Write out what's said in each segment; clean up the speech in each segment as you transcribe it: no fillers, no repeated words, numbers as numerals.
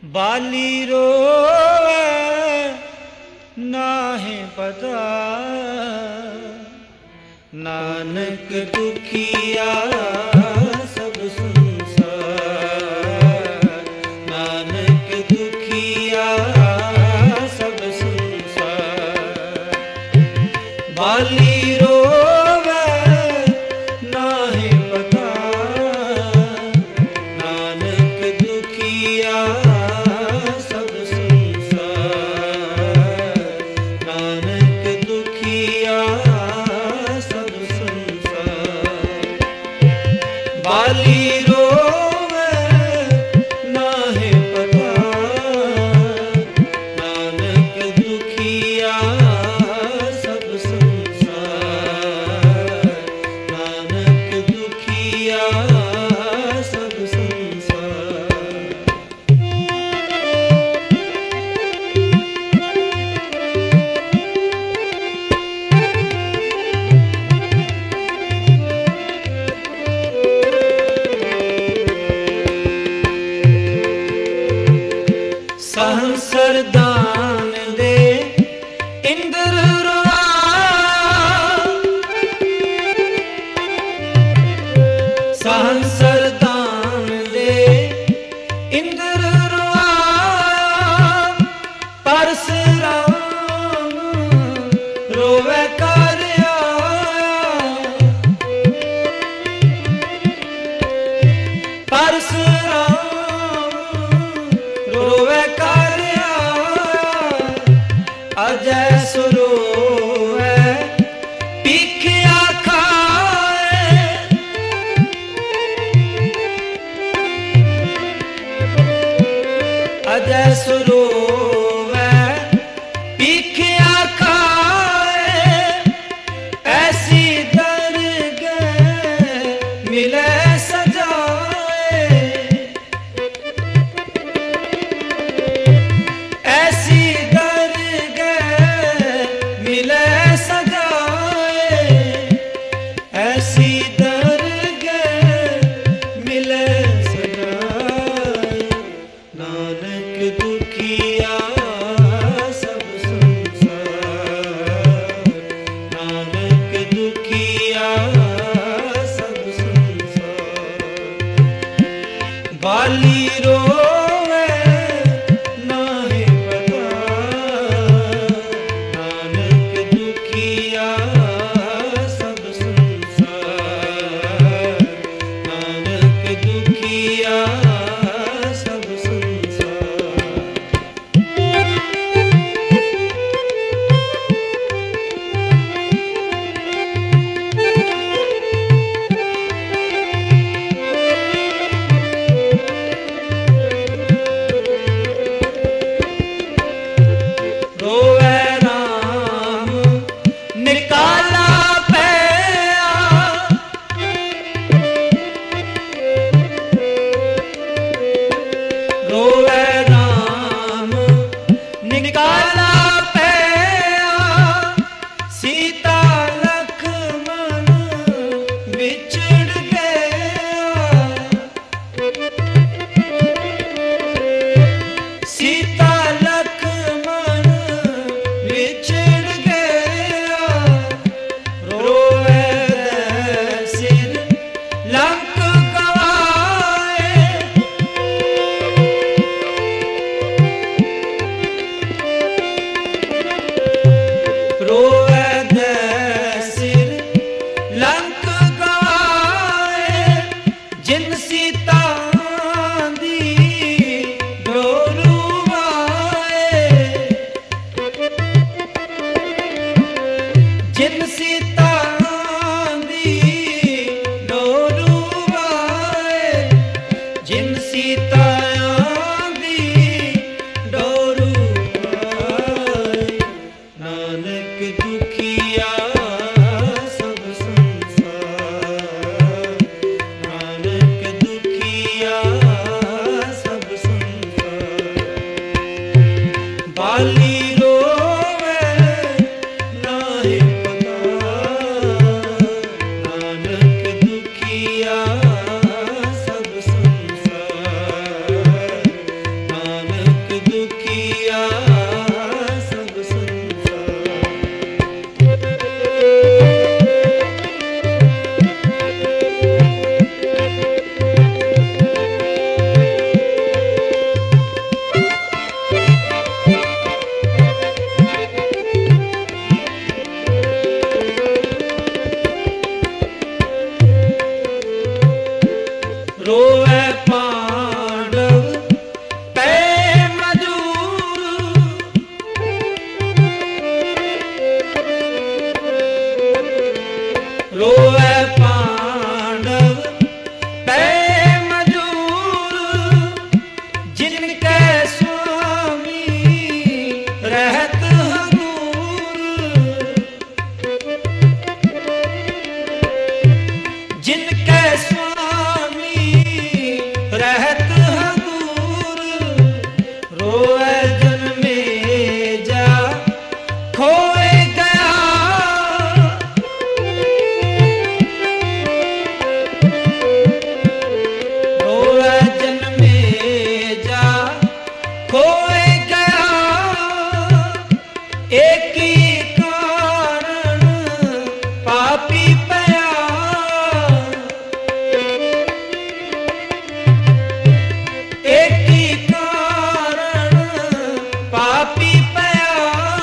बाली रोवे नाहे पता, नानक दुखिया सब संसार। नानक दुखिया सब संसार। बाली रोवे नाहे पता, नानक दुखिया सब संसार। नानक दुखिया सब संसार। बाली रोवे नाहे पता, नानक दुखिया सब संसार। नानक दुखिया सब संसार। सहस्र दान दे इंद्र रोआ, सहस्र दान दे इंद्र रोआ। परशुराम रोवे कर आया, परशुराम रोवे कर आया। अजय सुरोवे पीखिया खाए, अजय सुरोवे पीखिया खाए। ऐसी दरगह मिले सजाए, ऐसी दरगह मिले सजाए। ऐसी दरगह मिले सजाए। नानक दुखिया जिनके स्वामी रहत हजूर, जिनके स्वामी रहत हजूर, रोए जन्मे जा खोए गया, रोए जन्मे जा खोए गया, एक ही कारण पापी पया, एक ही कारण पापी पया,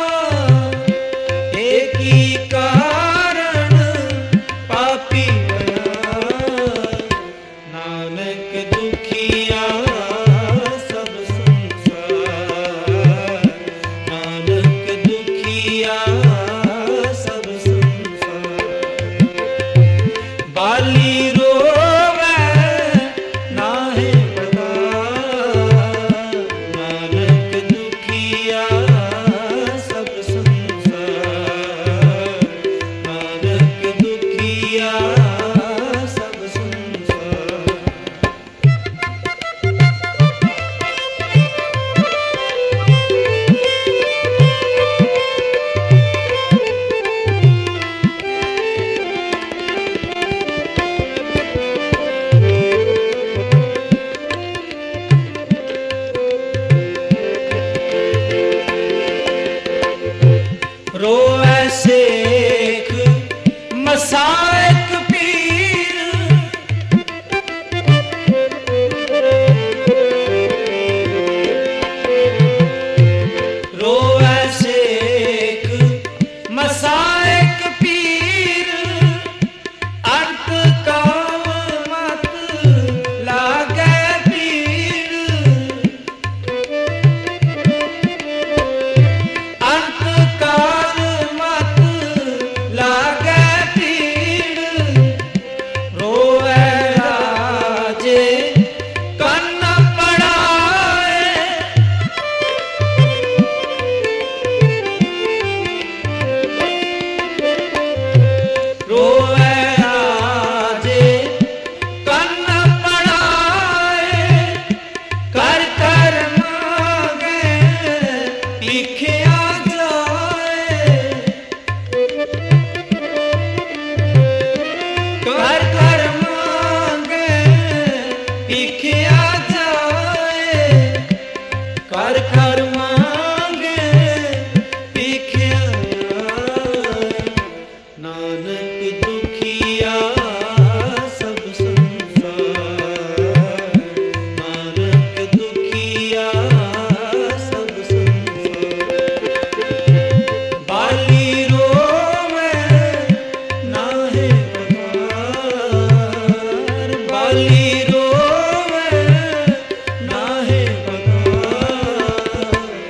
एक ही कारण पापी पया, नानक दुखिया सब संसार, नानक दुखिया सब संसार, बाली रोवे नाहे पता, नानक दुखिया सब संसार, नानक दुखिया सब संसार। रोए शेख मसाइक पीर, रोए शेख मसाइक पीर, अंत काल मत लागे पीर, अंत काल मत लागे पीड़, रोए राजे कन्न पड़ाए, रोए राजे कन्न पड़ाए, कर कर मांगे लिखिया जाए, कर कर मांगे लिखिया जाए, कर कर मांगे लिखिया जाए, नानक दुखिया सब संसार, नानक दुखिया सब संसार, बाली रोवे नाहे पतार, बाली रोवे नाहे पतार,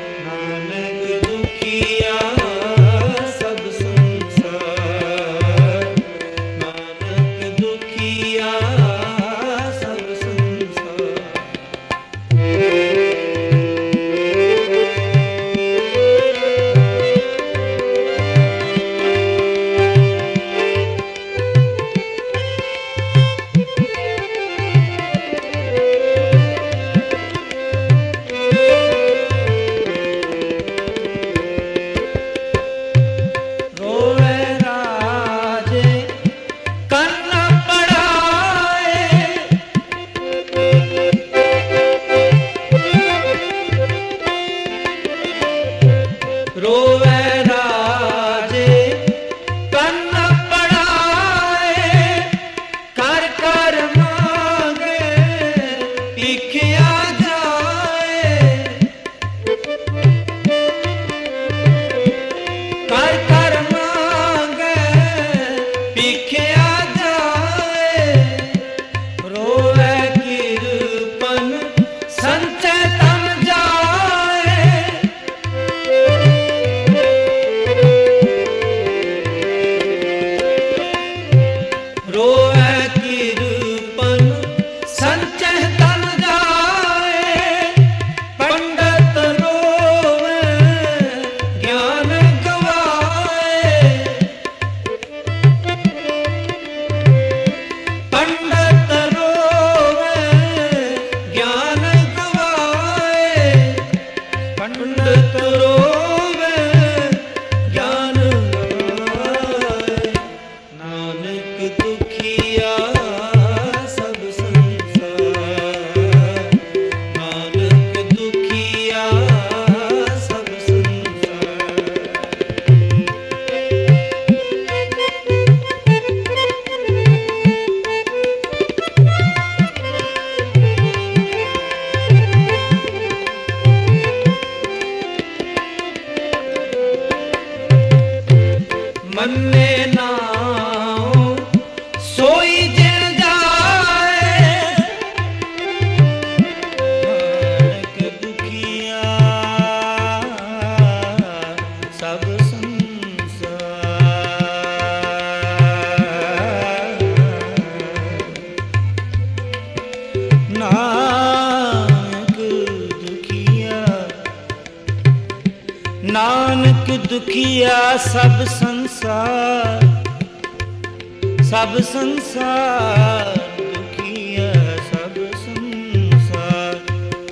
नानक दुखिया सब संसार, सब संसार दुखिया सब संसार।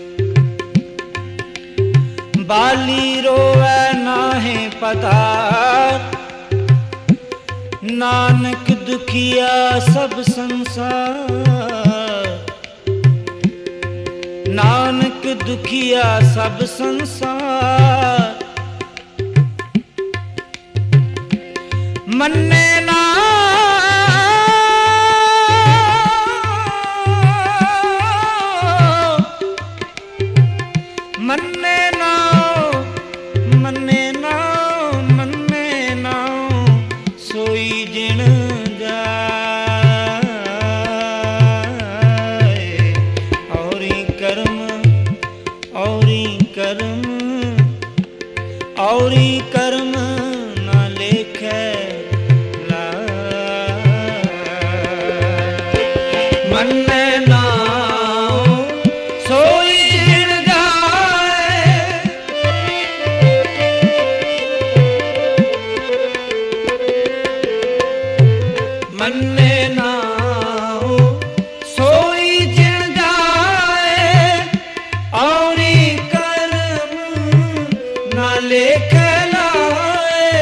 बाली रोवै नाहे पतार, नानक दुखिया सब संसार, नानक दुखिया सब संसार। मन्ने ना मन्ने ना मन्ने ना मन्ने ना सोई जिण जाए। औरी कर्म औरी कर्म औरी कर्म ना लेखे मन्ने ना सोई जिण जाए। मन्ने ना सोई जिण जाए। औरी कर्म ना लेख लाए।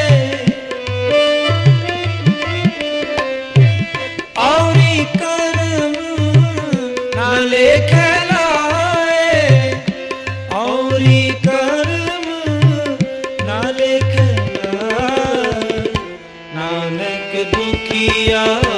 औरी कर्म ना लेख लाए। औरी कर्म ना लेख लाए। नानक दुखिया